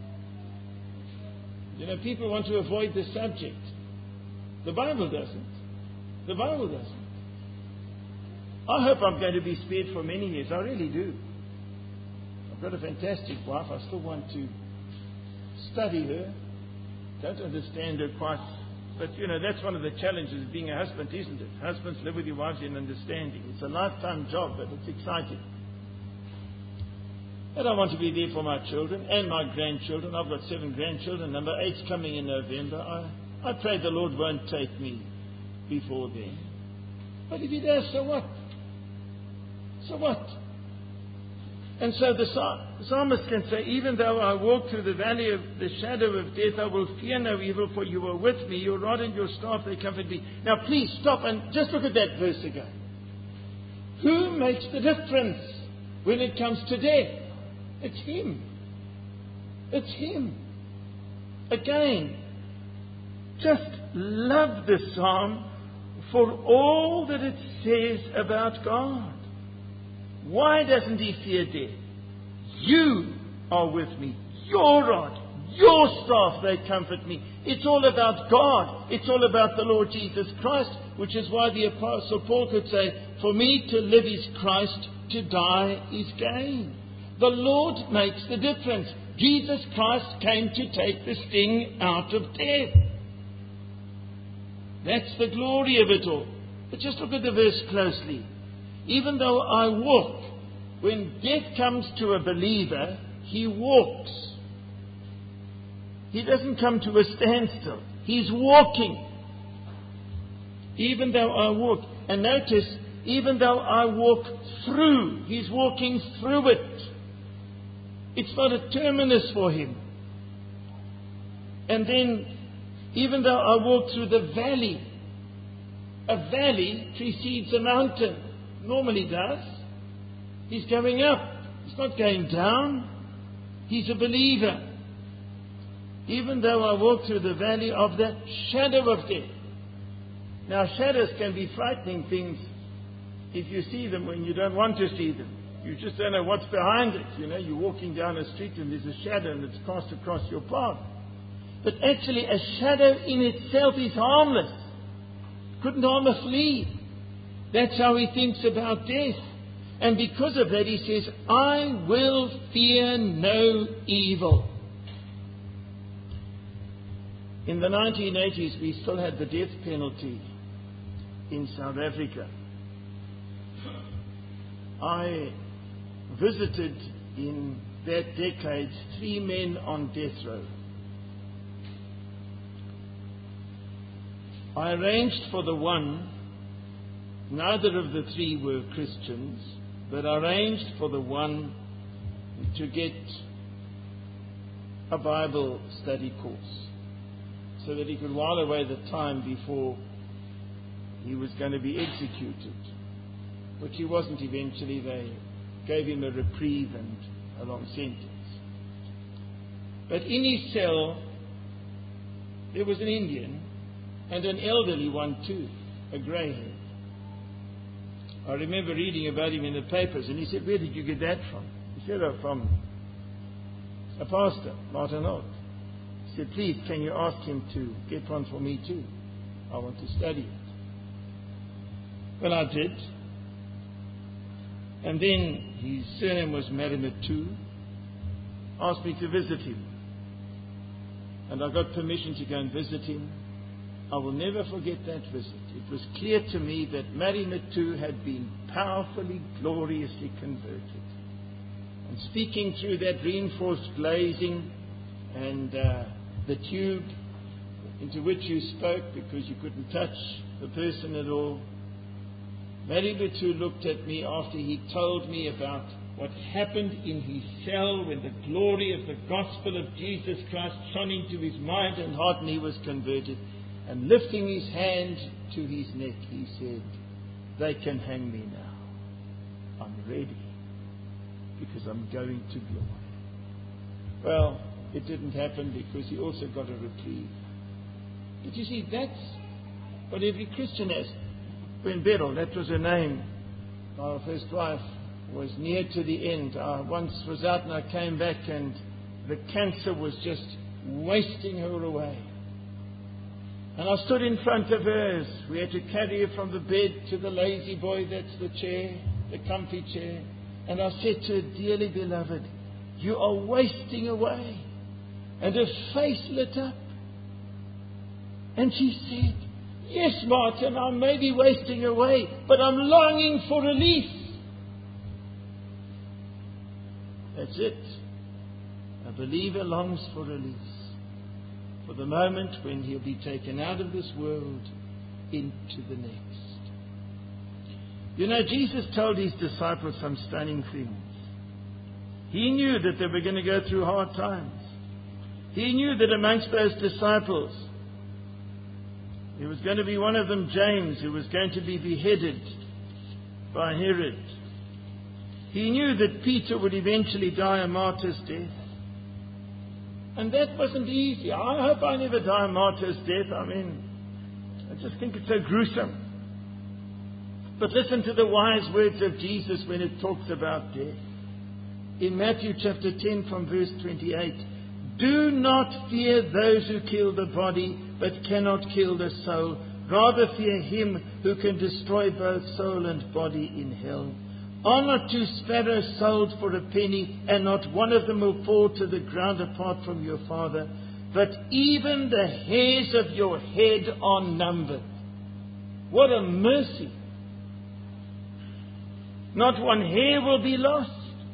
Speaker 1: You know, people want to avoid the subject. The Bible doesn't. The Bible doesn't. I hope I'm going to be spared for many years. I really do. I've got a fantastic wife. I still want to study her. Don't understand her quite. But, you know, that's one of the challenges of being a husband, isn't it? Husbands, live with your wives in understanding. It's a lifetime job, but it's exciting. And I want to be there for my children and my grandchildren. I've got seven grandchildren. Number eight's coming in November. I, I pray the Lord won't take me before then. But if He does, so what? So what? And so the psalmist can say, even though I walk through the valley of the shadow of death, I will fear no evil, for you are with me. Your rod and your staff, they comfort me. Now please stop and just look at that verse again. Who makes the difference when it comes to death? It's Him. It's Him. Again, just love this psalm for all that it says about God. Why doesn't He fear death? You are with me. Your rod, your staff, they comfort me. It's all about God. It's all about the Lord Jesus Christ, which is why the Apostle Paul could say, for me to live is Christ, to die is gain. The Lord makes the difference. Jesus Christ came to take the sting out of death. That's the glory of it all. But just look at the verse closely. Even though I walk, when death comes to a believer, he walks. He doesn't come to a standstill. He's walking. Even though I walk. And notice, even though I walk through, he's walking through it. It's not a terminus for him. And then, even though I walk through the valley, a valley precedes a mountain. Normally does. He's going up. He's not going down. He's a believer. Even though I walk through the valley of the shadow of death. Now, shadows can be frightening things if you see them when you don't want to see them. You just don't know what's behind it. You know, you're walking down a street and there's a shadow and it's cast across your path. But actually, a shadow in itself is harmless. Couldn't harm a flea. That's how he thinks about death. And because of that, he says, I will fear no evil. In the nineteen eighties, we still had the death penalty in South Africa. I visited in that decade three men on death row. I arranged for the one, neither of the three were Christians, but I arranged for the one to get a Bible study course so that he could while away the time before he was going to be executed. But he wasn't eventually. They gave him a reprieve and a long sentence. But in his cell, there was an Indian and an elderly one too, a greyhead. I remember reading about him in the papers, and he said, where did you get that from? He said, oh, from a pastor, Martin Holt. He said, please, can you ask him to get one for me too? I want to study it. Well, I did. And then his surname was Marimittu, asked me to visit him. And I got permission to go and visit him. I will never forget that visit. It was clear to me that Marimittu had been powerfully, gloriously converted. And speaking through that reinforced glazing and uh, the tube into which you spoke because you couldn't touch the person at all, Marimittu looked at me after he told me about what happened in his cell when the glory of the gospel of Jesus Christ shone into his mind and heart and he was converted. And lifting his hand to his neck, he said, they can hang me now. I'm ready because I'm going to glory. Well, it didn't happen because he also got a reprieve. But you see, that's what every Christian has. When Beryl, that was her name, our first wife, was near to the end. I once was out and I came back and the cancer was just wasting her away. And I stood in front of her. We had to carry her from the bed to the lazy boy, that's the chair, the comfy chair. And I said to her, dearly beloved, you are wasting away. And her face lit up. And she said, yes, Martin, I may be wasting away, but I'm longing for release. That's it. A believer longs for release. For the moment when he'll be taken out of this world into the next. You know, Jesus told his disciples some stunning things. He knew that they were going to go through hard times. He knew that amongst those disciples, there was going to be one of them, James, who was going to be beheaded by Herod. He knew that Peter would eventually die a martyr's death. And that wasn't easy. I hope I never die a martyr's death. I mean, I just think it's so gruesome. But listen to the wise words of Jesus when it talks about death. In Matthew chapter ten from verse twenty-eight, do not fear those who kill the body, but cannot kill the soul. Rather fear him who can destroy both soul and body in hell. Are not two sparrows sold for a penny, and not one of them will fall to the ground apart from your Father? But even the hairs of your head are numbered. What a mercy! Not one hair will be lost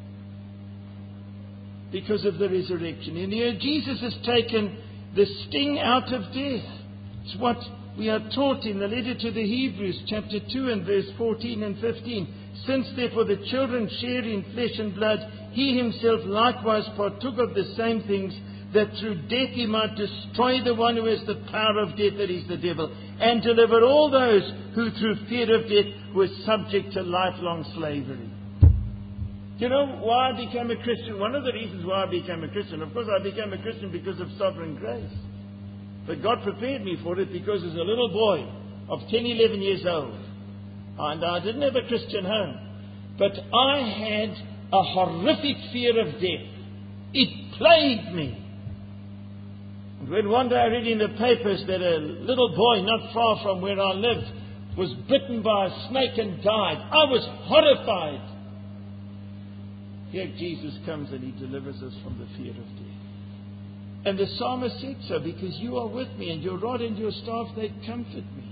Speaker 1: because of the resurrection. And here Jesus has taken the sting out of death. It's what we are taught in the letter to the Hebrews, chapter two and verse fourteen and fifteen. Since therefore the children share in flesh and blood, he himself likewise partook of the same things, that through death he might destroy the one who has the power of death, that is the devil, and deliver all those who through fear of death were subject to lifelong slavery. Do you know why I became a Christian? One of the reasons why I became a Christian, of course I became a Christian because of sovereign grace. But God prepared me for it because as a little boy of ten, eleven years old, and I didn't have a Christian home, but I had a horrific fear of death. It plagued me. And when one day I read in the papers that a little boy not far from where I lived was bitten by a snake and died, I was horrified. Here Jesus comes and he delivers us from the fear of death. And the psalmist said so, because you are with me, and your rod and your staff, they comfort me.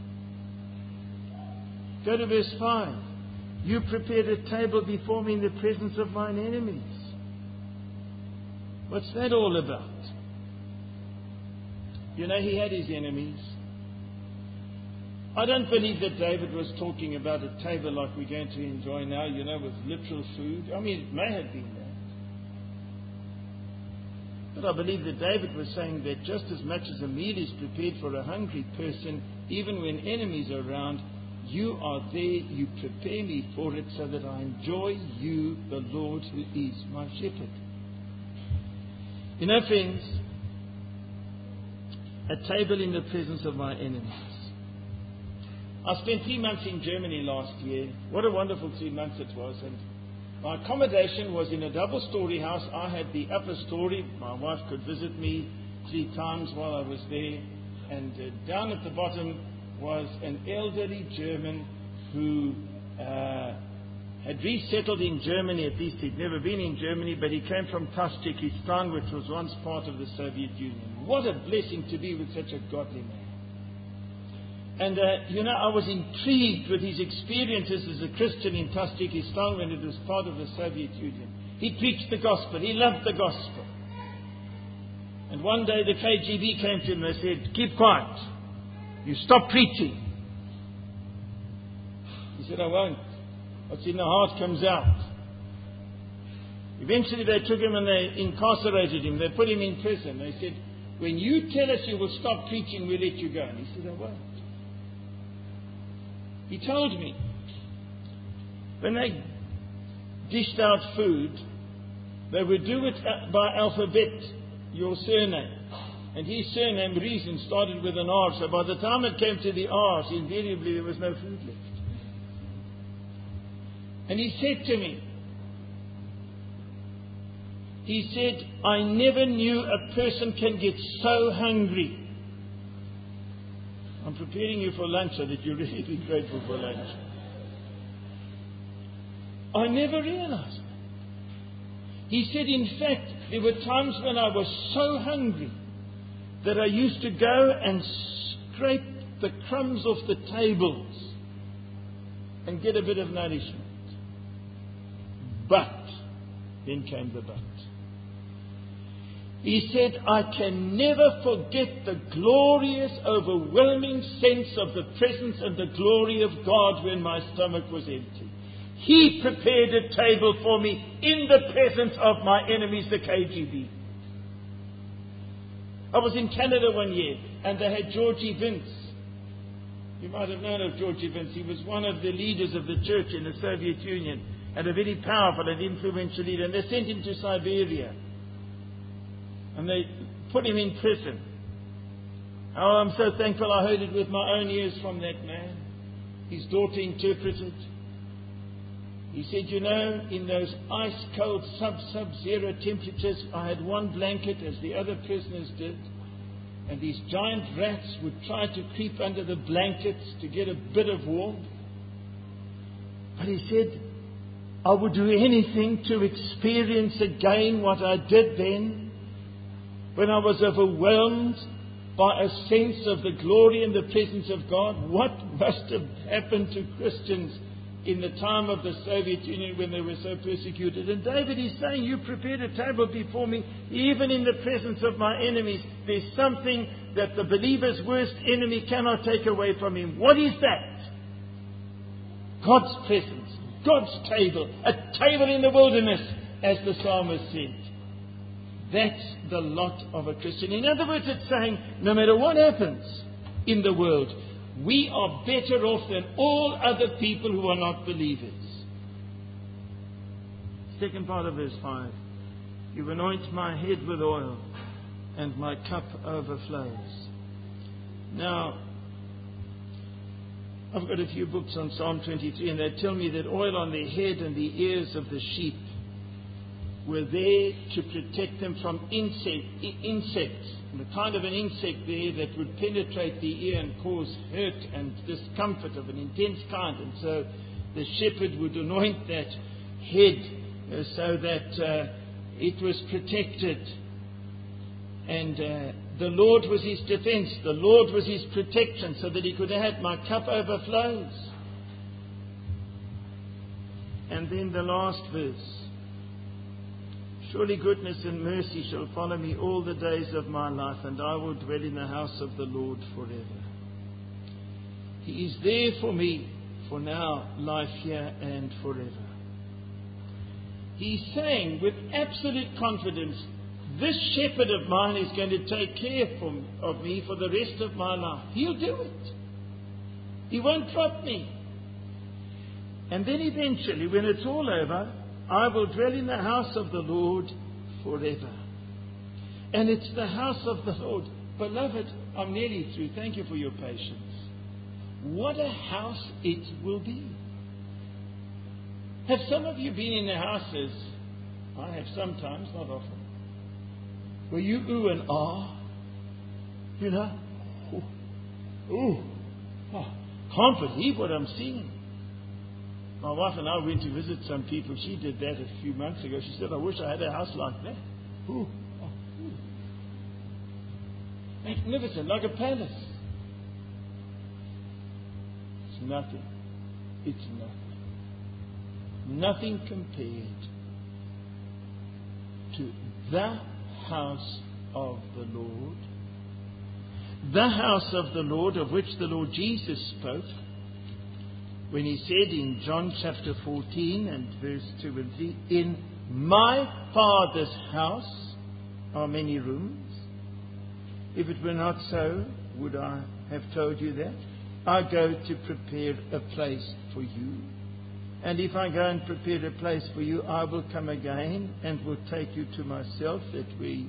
Speaker 1: Go to verse five. You prepared a table before me in the presence of mine enemies. What's that all about? You know, he had his enemies. I don't believe that David was talking about a table like we're going to enjoy now, you know, with literal food. I mean, it may have been that. But I believe that David was saying that just as much as a meal is prepared for a hungry person, even when enemies are around, you are there, you prepare me for it so that I enjoy you, the Lord who is my shepherd. You know, friends, a table in the presence of my enemies. I spent three months in Germany last year. What a wonderful three months it was. And my accommodation was in a double-story house. I had the upper story. My wife could visit me three times while I was there. And uh, down at the bottom was an elderly German who uh, had resettled in Germany. At least he'd never been in Germany, but he came from Tajikistan, which was once part of the Soviet Union. What a blessing to be with such a godly man. And, uh, you know, I was intrigued with his experiences as a Christian in Tajikistan when it was part of the Soviet Union. He preached the gospel. He loved the gospel. And one day the K G B came to him and they said, keep quiet. You stop preaching. He said, I won't. What's in the heart comes out. Eventually they took him and they incarcerated him. They put him in prison. They said, when you tell us you will stop preaching, we'll let you go. And he said, I won't. He told me, when they dished out food, they would do it by alphabet, your surname. And his surname, Reason, started with an R. So by the time it came to the R's, invariably there was no food left. And he said to me, he said, I never knew a person can get so hungry. I'm preparing you for lunch so that you're really be grateful for lunch. I never realized that. He said, in fact, there were times when I was so hungry that I used to go and scrape the crumbs off the tables and get a bit of nourishment. But, then came the but. He said, I can never forget the glorious, overwhelming sense of the presence and the glory of God when my stomach was empty. He prepared a table for me in the presence of my enemies, the K G B. I was in Canada one year and they had Georgie Vince. You might have known of Georgie Vince. He was one of the leaders of the church in the Soviet Union and a very powerful and influential leader. And they sent him to Siberia. And they put him in prison. Oh, I'm so thankful I heard it with my own ears from that man. His daughter interpreted. He said, you know, in those ice-cold sub-sub-zero temperatures, I had one blanket as the other prisoners did. And these giant rats would try to creep under the blankets to get a bit of warmth. But he said, I would do anything to experience again what I did then, when I was overwhelmed by a sense of the glory and the presence of God. What must have happened to Christians in the time of the Soviet Union when they were so persecuted? And David is saying, you prepared a table before me, even in the presence of my enemies. There's something that the believer's worst enemy cannot take away from him. What is that? God's presence, God's table, a table in the wilderness, as the psalmist said. That's the lot of a Christian. In other words, it's saying, no matter what happens in the world, we are better off than all other people who are not believers. Second part of verse five. You anoint my head with oil, and my cup overflows. Now, I've got a few books on Psalm twenty-three, and they tell me that oil on the head and the ears of the sheep were there to protect them from insect, insects, the kind of an insect there that would penetrate the ear and cause hurt and discomfort of an intense kind. And so the shepherd would anoint that head uh, so that uh, it was protected. And uh, the Lord was his defense. The Lord was his protection, so that he could have, my cup overflows. And then the last verse. Surely goodness and mercy shall follow me all the days of my life, and I will dwell in the house of the Lord forever. He is there for me, for now, life here and forever. He's saying with absolute confidence, this shepherd of mine is going to take care of me for the rest of my life. He'll do it. He won't drop me. And then eventually, when it's all over, I will dwell in the house of the Lord forever. And it's the house of the Lord. Beloved, I'm nearly through. Thank you for your patience. What a house it will be. Have some of you been in the houses? I have sometimes, not often, where you ooh and ah, you know, ooh, ooh, oh, can't believe what I'm seeing. My wife and I went to visit some people. She did that a few months ago. She said, I wish I had a house like that. Ooh, oh, ooh. Magnificent, like a palace. It's nothing. It's nothing. Nothing compared to the house of the Lord. The house of the Lord, of which the Lord Jesus spoke when he said in John chapter fourteen and verse two and three, in my Father's house are many rooms. If it were not so, would I have told you that? I go to prepare a place for you. And if I go and prepare a place for you, I will come again and will take you to myself, that we,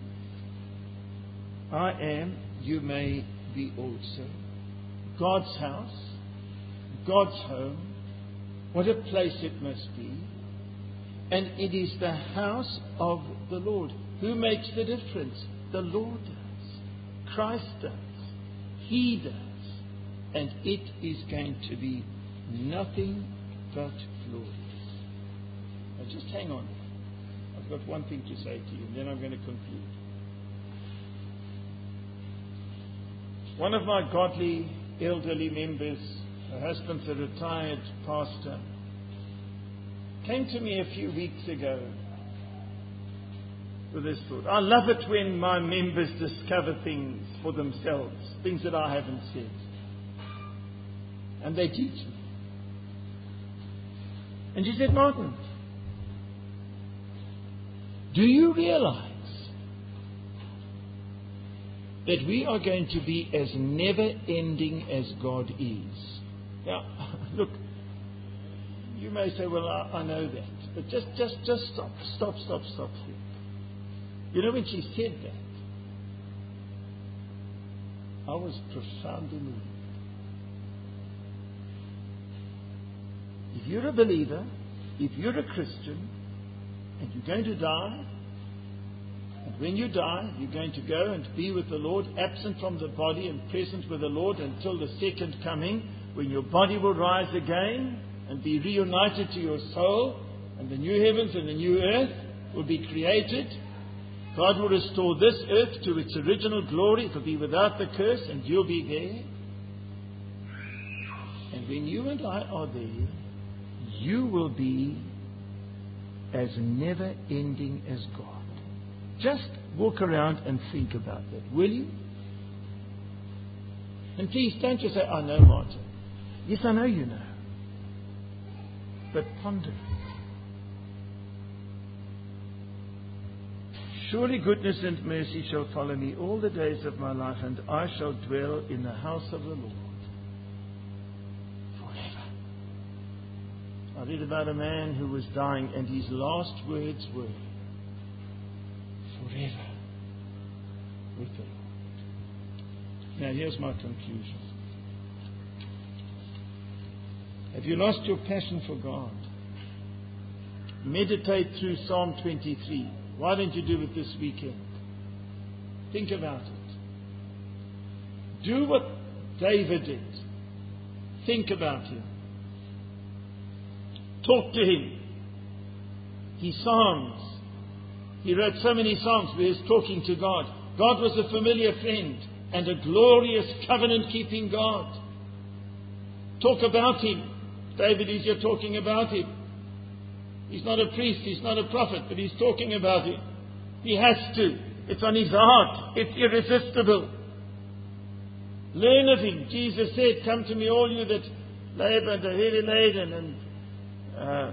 Speaker 1: I am, you may be also. God's house, God's home, what a place it must be. And it is the house of the Lord. Who makes the difference? The Lord does. Christ does. He does. And it is going to be nothing but glorious. Now just hang on. I've got one thing to say to you, and then I'm going to conclude. One of my godly elderly members, her husband's a retired pastor, came to me a few weeks ago with this thought. I love it when my members discover things for themselves, things that I haven't said. And they teach me. And she said, Martin, do you realize that we are going to be as never-ending as God is? Now, look, you may say, well, I, I know that. But just, just, just stop, stop, stop, stop. You know, when she said that, I was profoundly moved. If you're a believer, if you're a Christian, and you're going to die, and when you die, you're going to go and be with the Lord, absent from the body and present with the Lord until the second coming, when your body will rise again and be reunited to your soul, and the new heavens and the new earth will be created. God will restore this earth to its original glory. It will be without the curse, and you'll be there. And when you and I are there, you will be as never-ending as God. Just walk around and think about that, will you? And please don't just say, I know, Martin. Yes, I know you know. But ponder it. Surely goodness and mercy shall follow me all the days of my life, and I shall dwell in the house of the Lord forever. I read about a man who was dying, and his last words were, forever with the Lord. Now here's my conclusion. Have you lost your passion for God? Meditate through Psalm twenty-three. Why don't you do it this weekend? Think about it. Do what David did. Think about him. Talk to him. His psalms. He wrote so many psalms where he's talking to God. God was a familiar friend and a glorious covenant-keeping God. Talk about him. David is here talking about him. He's not a priest, he's not a prophet, but he's talking about him. He has to. It's on his heart. It's irresistible. Learn of him. Jesus said, come to me all you that labor and are heavy laden. And uh,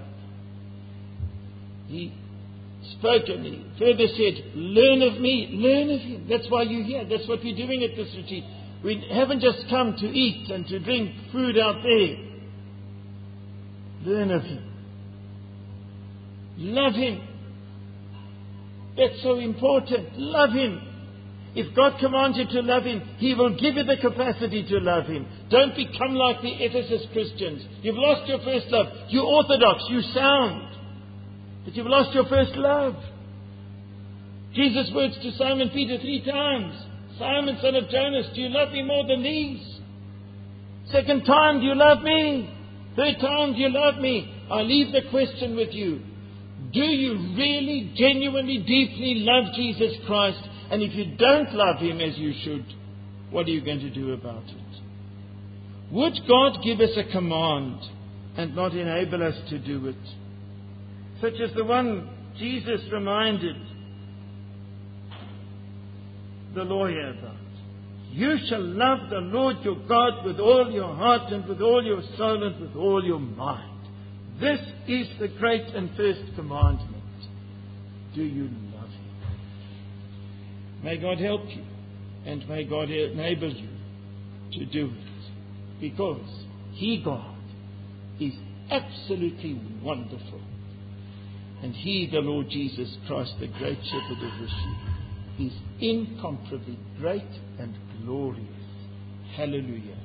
Speaker 1: he spoke and he further said, learn of me. Learn of him. That's why you're here. That's what we're doing at this retreat. We haven't just come to eat and to drink food out there. Learn of him. Love him. That's so important. Love him. If God commands you to love him, he will give you the capacity to love him. Don't become like the Ephesus Christians. You've lost your first love. You're orthodox. You sound. But you've lost your first love. Jesus' words to Simon Peter three times. Simon, son of Jonas, do you love me more than these? Second time, do you love me? Third time, do you love me? I leave the question with you. Do you really, genuinely, deeply love Jesus Christ? And if you don't love him as you should, what are you going to do about it? Would God give us a command and not enable us to do it? Such as the one Jesus reminded the lawyer about. You shall love the Lord your God with all your heart and with all your soul and with all your mind. This is the great and first commandment. Do you love him? May God help you and may God enable you to do it. Because he, God, is absolutely wonderful. And he, the Lord Jesus Christ, the great shepherd of the sheep, is incomparably great and glorious. Hallelujah.